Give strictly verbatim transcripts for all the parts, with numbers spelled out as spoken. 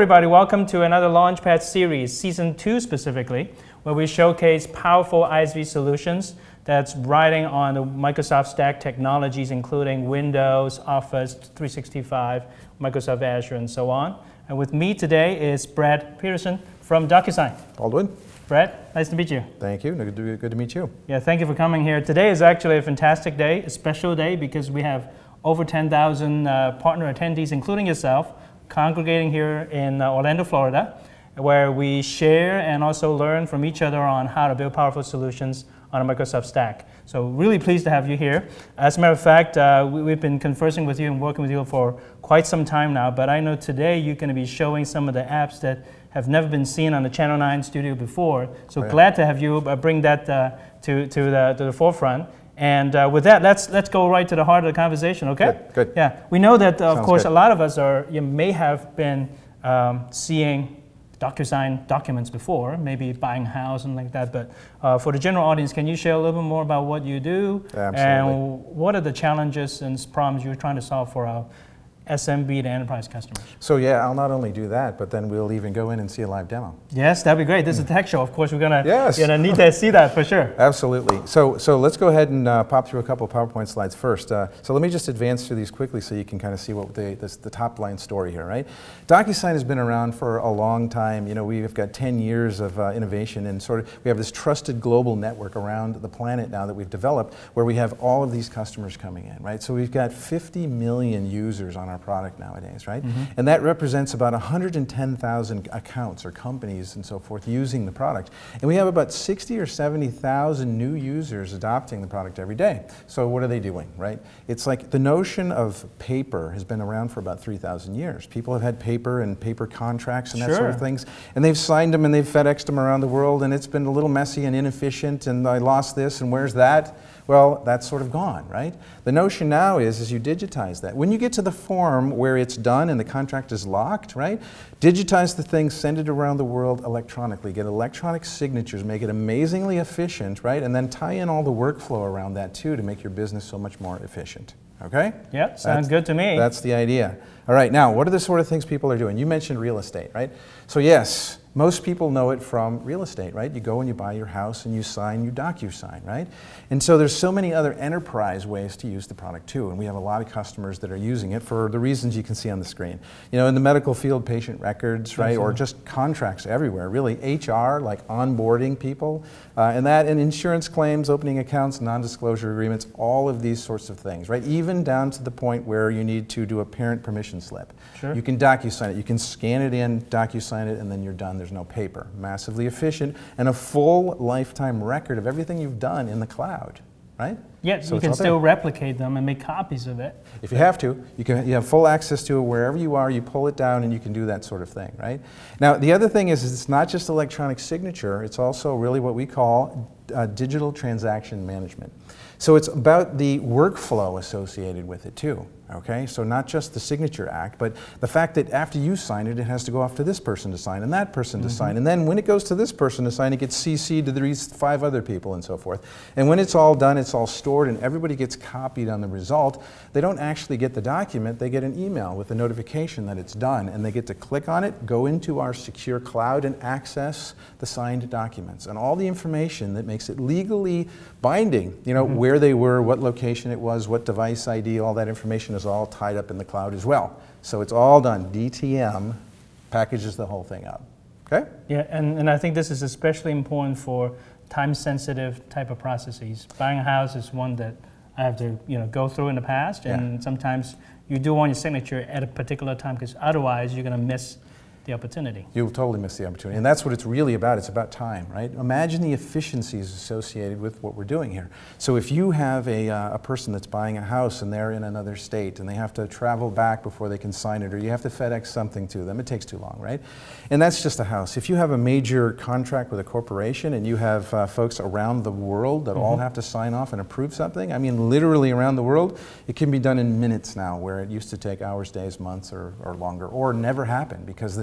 everybody, welcome to another Launchpad series, season two specifically, where we showcase powerful I S V solutions that's riding on the Microsoft Stack technologies, including Windows, Office three sixty-five, Microsoft Azure, and so on. And with me today is Brad Peterson from DocuSign. Baldwin. Brad, nice to meet you. Thank you. Good to, good to meet you. Yeah, thank you for coming here. Today is actually a fantastic day, a special day, because we have over ten thousand uh, partner attendees, including yourself, congregating here in uh, Orlando, Florida, where we share and also learn from each other on how to build powerful solutions on a Microsoft Stack. So really pleased to have you here. As a matter of fact, uh, we, we've been conversing with you and working with you for quite some time now, but I know today you're going to be showing some of the apps that have never been seen on the Channel nine studio before. So oh, yeah. glad to have you uh, bring that uh, to, to, the, to the forefront. And uh, with that, let's let's go right to the heart of the conversation, okay? Good, good. Yeah, we know that, uh, of Sounds course, good. a lot of us are, you may have been um, seeing DocuSign documents before, maybe buying a house and like that, but uh, for the general audience, can you share a little bit more about what you do? Absolutely. And what are the challenges and problems you're trying to solve for our S M B to enterprise customers? So yeah, I'll not only do that, but then we'll even go in and see a live demo. Yes, that'd be great. This is a tech show. Of course, we're gonna yes. you know, need to see that for sure. Absolutely. So so let's go ahead and uh, pop through a couple of PowerPoint slides first. Uh, so let me just advance through these quickly so you can kind of see what the, this, the top line story here, right? DocuSign has been around for a long time. You know, we've got ten years of uh, innovation, and sort of we have this trusted global network around the planet now that we've developed, where we have all of these customers coming in, right? So we've got fifty million users on our product nowadays. Right? Mm-hmm. And that represents about one hundred ten thousand accounts or companies and so forth using the product. And we have about sixty or seventy thousand new users adopting the product every day. So what are they doing, right? It's like the notion of paper has been around for about three thousand years. People have had paper and paper contracts and that sure. sort of things. And they've signed them and they've FedExed them around the world, and it's been a little messy and inefficient, and I lost this and where's that? Well, that's sort of gone, right? The notion now is, is you digitize that. When you get to the form where it's done and the contract is locked, right? Digitize the thing, send it around the world electronically, get electronic signatures, make it amazingly efficient, right? And then tie in all the workflow around that too to make your business so much more efficient, okay? Yep, sounds that's, good to me. That's the idea. All right, now, what are the sort of things people are doing? You mentioned real estate, right? So yes, most people know it from real estate, right? You go and you buy your house and you sign, you DocuSign, right? And so there's so many other enterprise ways to use the product too, and we have a lot of customers that are using it for the reasons you can see on the screen. You know, in the medical field, patient records, right? Absolutely. Or just contracts everywhere, really. H R, like onboarding people, uh, and that, and insurance claims, opening accounts, non-disclosure agreements, all of these sorts of things, right? Even down to the point where you need to do a parent permission slip. Sure. You can DocuSign it, you can scan it in, DocuSign it, and then you're done. There's no paper. Massively efficient, and a full lifetime record of everything you've done in the cloud, right? Yeah, so you can still there. replicate them and make copies of it. If you have to, you can. You have full access to it wherever you are. You pull it down, and you can do that sort of thing, right? Now, the other thing is, is it's not just electronic signature. It's also really what we call uh, digital transaction management. So it's about the workflow associated with it too. Okay, so not just the signature act, but the fact that after you sign it, it has to go off to this person to sign and that person mm-hmm. to sign. And then when it goes to this person to sign, it gets C C'd to these five other people and so forth. And when it's all done, it's all stored and everybody gets copied on the result. They don't actually get the document, they get an email with a notification that it's done, and they get to click on it, go into our secure cloud and access the signed documents. And all the information that makes it legally binding, you know, mm-hmm. where they were, what location it was, what device I D, all that information is all tied up in the cloud as well. So it's all done. D T M packages the whole thing up. Okay? Yeah, and, and I think this is especially important for time-sensitive type of processes. Buying a house is one that I have to you know, go through in the past, and yeah. sometimes you do want your signature at a particular time, because otherwise you're going to miss the opportunity. You'll totally miss the opportunity. And that's what it's really about. It's about time, right? Imagine the efficiencies associated with what we're doing here. So if you have a, uh, a person that's buying a house and they're in another state and they have to travel back before they can sign it, or you have to FedEx something to them, it takes too long, right? And that's just a house. If you have a major contract with a corporation and you have uh, folks around the world that mm-hmm. all have to sign off and approve something, I mean literally around the world, it can be done in minutes now, where it used to take hours, days, months, or, or longer, or never happen, because the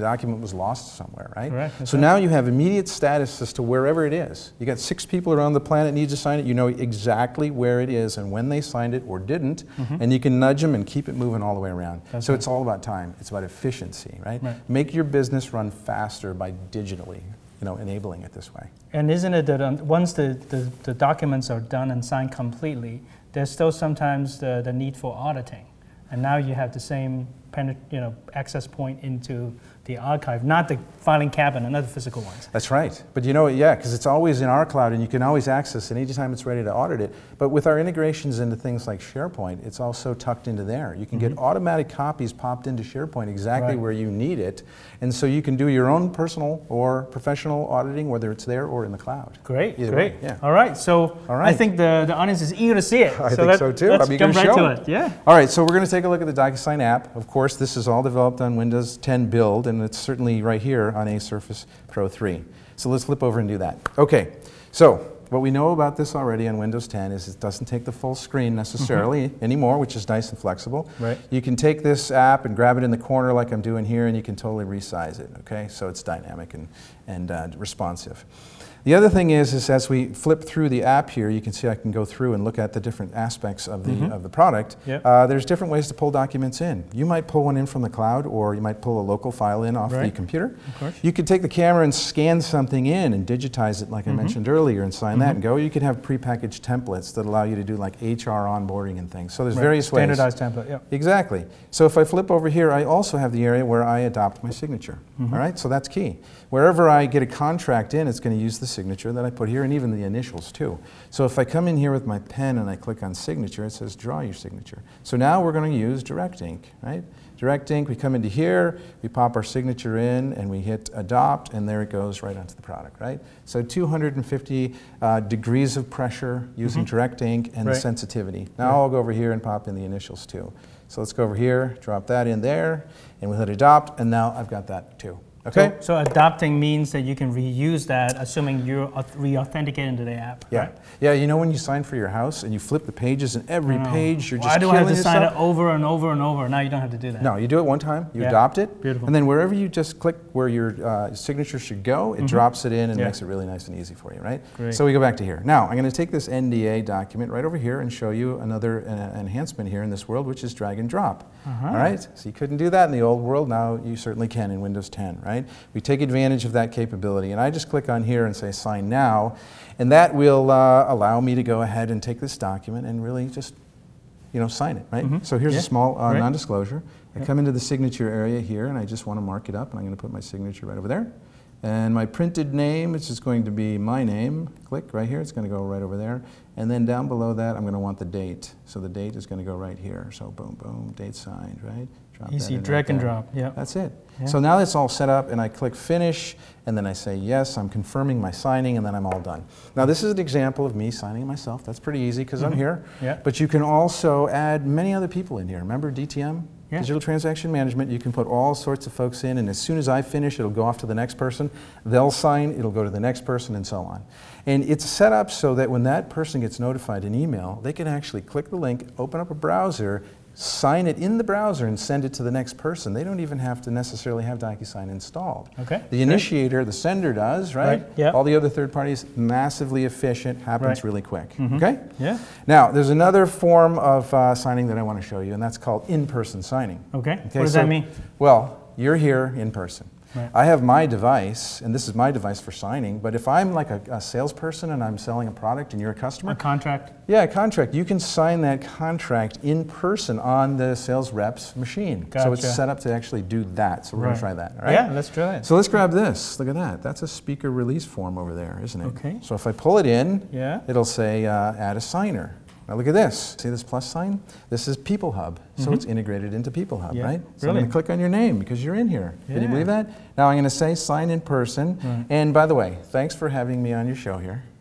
document was lost somewhere, right? Correct, that's So right. now you have immediate status as to wherever it is. You got six people around the planet need to sign it. You know exactly where it is and when they signed it or didn't, and you can nudge them and keep it moving all the way around. That's so right. it's all about time. It's about efficiency, right? Right. Make your business run faster by digitally, you know, enabling it this way. And isn't it that um, once the, the, the documents are done and signed completely, there's still sometimes the, the need for auditing. And now you have the same penet- you know, access point into the archive, not the filing cabinet, not the physical ones. That's right. But you know, yeah, because it's always in our cloud and you can always access it anytime it's ready to audit it. But with our integrations into things like SharePoint, it's also tucked into there. You can get automatic copies popped into SharePoint exactly Right. where you need it. And so you can do your own personal or professional auditing, whether it's there or in the cloud. Great, Either great. way, yeah. All right, so All I right. think the, the audience is eager to see it. I so think let, so too. Let's I'm eager jump to right show to it. Yeah. All right, so we're going to take a look at the DocuSign app. Of course, this is all developed on Windows ten Build, and it's certainly right here on a Surface Pro three. So let's flip over and do that. Okay, so what we know about this already on Windows ten is it doesn't take the full screen necessarily anymore, which is nice and flexible. Right. You can take this app and grab it in the corner like I'm doing here, and you can totally resize it, okay? So it's dynamic and, and uh, responsive. The other thing is, is as we flip through the app here, you can see I can go through and look at the different aspects of the, Mhm. of the product. Yep. Uh, there's different ways to pull documents in. You might pull one in from the cloud, or you might pull a local file in off the Right. computer. Of course. You could take the camera and scan something in and digitize it like I mentioned earlier and sign that and go. You could have prepackaged templates that allow you to do like H R onboarding and things. So there's Right. various ways. Standardized template, yeah. Exactly. So if I flip over here, I also have the area where I adopt my signature. All right, so that's key. Wherever I get a contract in, it's going to use the signature that I put here and even the initials too. So if I come in here with my pen and I click on signature, it says draw your signature. So now we're going to use Direct Ink, right? Direct Ink, we come into here, we pop our signature in, and we hit adopt, and there it goes right onto the product, right? So two hundred fifty uh, degrees of pressure using Direct Ink and Right. the sensitivity. Now Right. I'll go over here and pop in the initials too. So let's go over here, drop that in there, and we'll hit adopt, and now I've got that too. Okay? So, so adopting means that you can reuse that, assuming you're auth- re-authenticated into the app. Yeah. Right? Yeah, you know when you sign for your house and you flip the pages and every I know. page you're Why just do I killing have to sign yourself? it over and over and over? Now you don't have to do that. No, you do it one time, you Yeah. adopt it, Beautiful. and then wherever you just click where your uh, signature should go, it drops it in and Yeah. makes it really nice and easy for you, right? Great. So we go back to here. Now, I'm going to take this N D A document right over here and show you another uh, enhancement here in this world, which is drag and drop. Uh-huh. All right? So you couldn't do that in the old world. Now you certainly can in Windows ten, right? We take advantage of that capability, and I just click on here and say sign now, and that will uh, allow me to go ahead and take this document and really just, you know, sign it, right? Mhm. So here's Yeah. a small uh, Right. non-disclosure. I come into the signature area here, and I just want to mark it up, and I'm going to put my signature right over there. And my printed name, which is going to be my name, click right here, it's going to go right over there. And then down below that, I'm going to want the date. So the date is going to go right here. So boom, boom, date signed, right? Drop that Easy in drag right and there. drop. Yeah. That's it. Yeah. So now that's all set up, and I click finish, and then I say yes, I'm confirming my signing, and then I'm all done. Now this is an example of me signing myself. That's pretty easy because I'm here. Yeah. But you can also add many other people in here. Remember D T M? Yeah. Digital Transaction Management. You can put all sorts of folks in, and as soon as I finish, it'll go off to the next person. They'll sign, it'll go to the next person, and so on. And it's set up so that when that person gets notified in email, they can actually click the link, open up a browser, sign it in the browser, and send it to the next person. They don't even have to necessarily have DocuSign installed. Okay. The initiator, the sender does, right? Right, yeah. All the other third parties, massively efficient, happens Right. really quick. Mhm. Okay? Yeah. Now, there's another form of uh, signing that I want to show you, and that's called in-person signing. Okay. Okay, What does so- that mean? Well, you're here in person. Right. I have my device, and this is my device for signing, but if I'm like a, a salesperson and I'm selling a product and you're a customer, A contract. yeah, a contract, you can sign that contract in person on the sales rep's machine. So it's Gotcha. set up to actually do that, so we're going Right. to try that, all right? Yeah, let's try it. So let's grab this. Look at that. That's a speaker release form over there, isn't it? Okay. So if I pull it in, Yeah. it'll say uh, add a signer. Now look at this. See this plus sign? This is People Hub. So it's integrated into People Hub, Yeah, right? So I'm going brilliant. to click on your name because you're in here. Can you Yeah. believe that? Now I'm going to say sign in person. Right. And by the way, thanks for having me on your show here.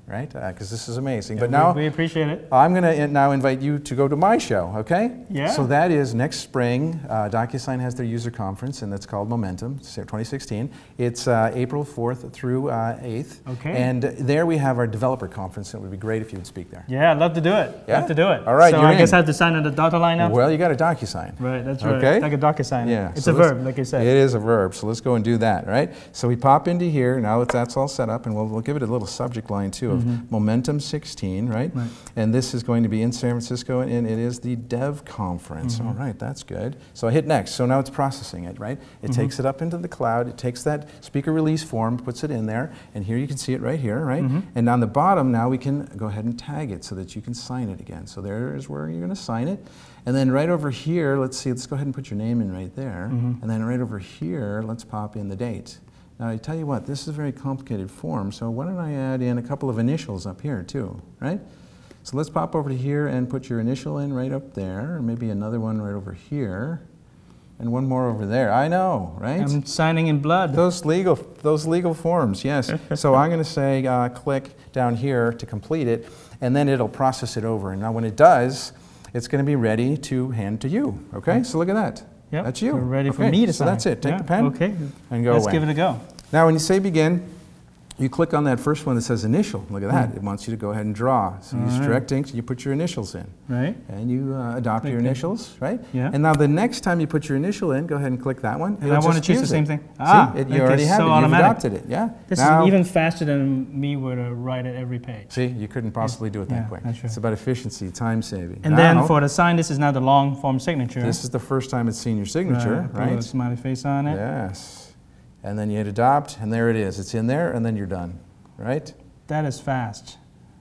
right? Because this is amazing. Yeah, but we, now we appreciate it. I'm going to now invite you to go to my show, okay? Yeah. So that is next spring. Uh, DocuSign has their user conference, and that's called Momentum twenty sixteen. It's uh, April fourth through uh, eighth. Okay. And there we have our developer conference. It would be great if you would speak there. Yeah, I'd love to do it. Yeah? Love to do it. All right, So you're I guess in. I have to sign on the dotted line now? Well, you got a DocuSign. Right, that's right. Okay. Like a DocuSign. Yeah. It's so a let's- verb, like you said. It is a verb, so let's go and do that, right? So we pop into here, now that that's all set up, and we'll, we'll give it a little subject line too of Mhm. Momentum sixteen, right? Right. And this is going to be in San Francisco, and it is the Dev Conference. Mhm. All right, that's good. So I hit next, so now it's processing it, right? It Mhm. takes it up into the cloud, it takes that speaker release form, puts it in there, and here you can see it right here, right? Mhm. And on the bottom, now we can go ahead and tag it so that you can sign it again. So there's where you're going to sign it. And then right over here, let's see, let's go ahead and put your name in right there. Mhm. And then right over here, let's pop in the date. Now I tell you what, this is a very complicated form, so why don't I add in a couple of initials up here too, right? So let's pop over to here and put your initial in right up there, and maybe another one right over here, and one more over there. I know, right? I'm signing in blood. Those legal, those legal forms, yes. So I'm going to say uh, click down here to complete it, and then it'll process it over. And now when it does, it's going to be ready to hand to you. Okay, so look at that. Yep. That's you. We're ready for Okay, me to so sign. that's it. Take Yeah, the pen Okay. and go Let's away. give it a go. Now when you say begin, you click on that first one that says initial. Look at that. Hmm. It wants you to go ahead and draw. So you use All right. direct ink, you put your initials in. Right? And you uh, adopt your Okay. initials, right? Yeah. And now the next time you put your initial in, go ahead and click that one. And It'll I want to just choose the use same it. thing. See? Ah, It- you okay, already have so it. You've automatic. adopted it, yeah? This Now- is even faster than me were to write it every page. See, you couldn't possibly do it that Yeah, quick. that's right. It's about efficiency, time saving. And Now, then for the sign, this is now the long form signature. this is the first time it's seen your signature, Right, put a little right? smiley face on it. Yes. And then you hit adopt, and there it is. It's in there, and then you're done, right? That is fast.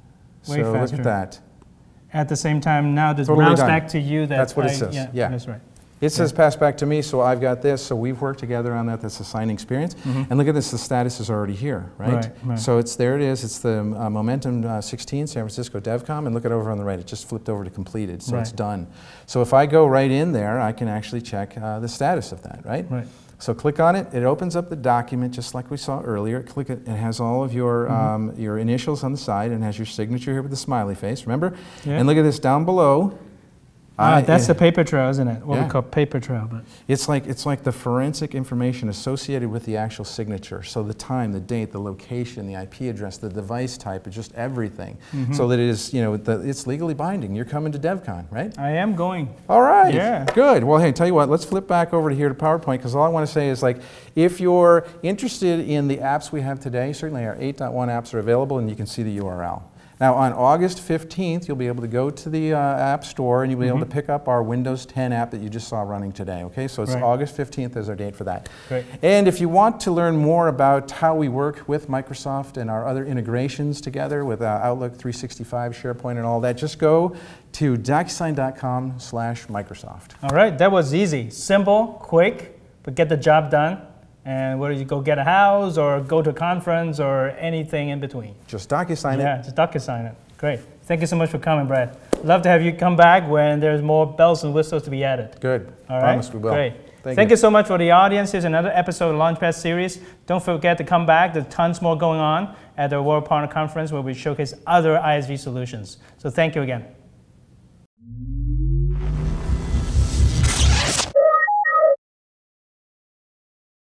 Way so faster. look at that. At the same time, now this Totally browse done. back to you. That That's what it I- says, Yeah, yeah. that's right. It says pass back to me, so I've got this. So we've worked together on that. That's a signing experience. Mhm. And look at this, the status is already here, right? Right, right. So it's there it is. It's the uh, Momentum uh, sixteen San Francisco DevCom, and look at over on the right. It just flipped over to completed, so it's Right. done. So if I go right in there, I can actually check uh, the status of that, right? Right. So click on it. It opens up the document just like we saw earlier. Click it. It has all of your Mhm. um, your initials on the side, and has your signature here with the smiley face. Remember? Yeah. And look at this down below. Ah, I- that's it- the paper trail, isn't it? What Yeah. we call paper trail. But It's like, it's like the forensic information associated with the actual signature. So the time, the date, the location, the I P address, the device type, it's just everything. Mhm. So that it is, you know, the, it's legally binding. You're coming to DevCon, right? I am going. All right. Yeah. Good. Well, hey, tell you what, let's flip back over to here to PowerPoint, because all I want to say is, like, if you're interested in the apps we have today, certainly our eight point one apps are available, and you can see the U R L. Now, on August fifteenth, you'll be able to go to the uh, App Store, and you'll be able to Mhm. pick up our Windows ten app that you just saw running today, okay? So it's Right. August fifteenth is our date for that. Great. And if you want to learn more about how we work with Microsoft and our other integrations together with uh, Outlook three sixty-five, SharePoint, and all that, just go to DocuSign.com slash Microsoft. All right, that was easy. Simple, quick, but get the job done. And whether you go get a house or go to a conference or anything in between. Just DocuSign Yeah, it. just DocuSign it. Great. Thank you so much for coming, Brad. Love to have you come back when there's more bells and whistles to be added. Good. All Promise right? we will. Great. Thank Thank you. you so much for the audience. Here's another episode of Launchpad series. Don't forget to come back. There's tons more going on at the World Partner Conference where we showcase other I S V solutions. So thank you again.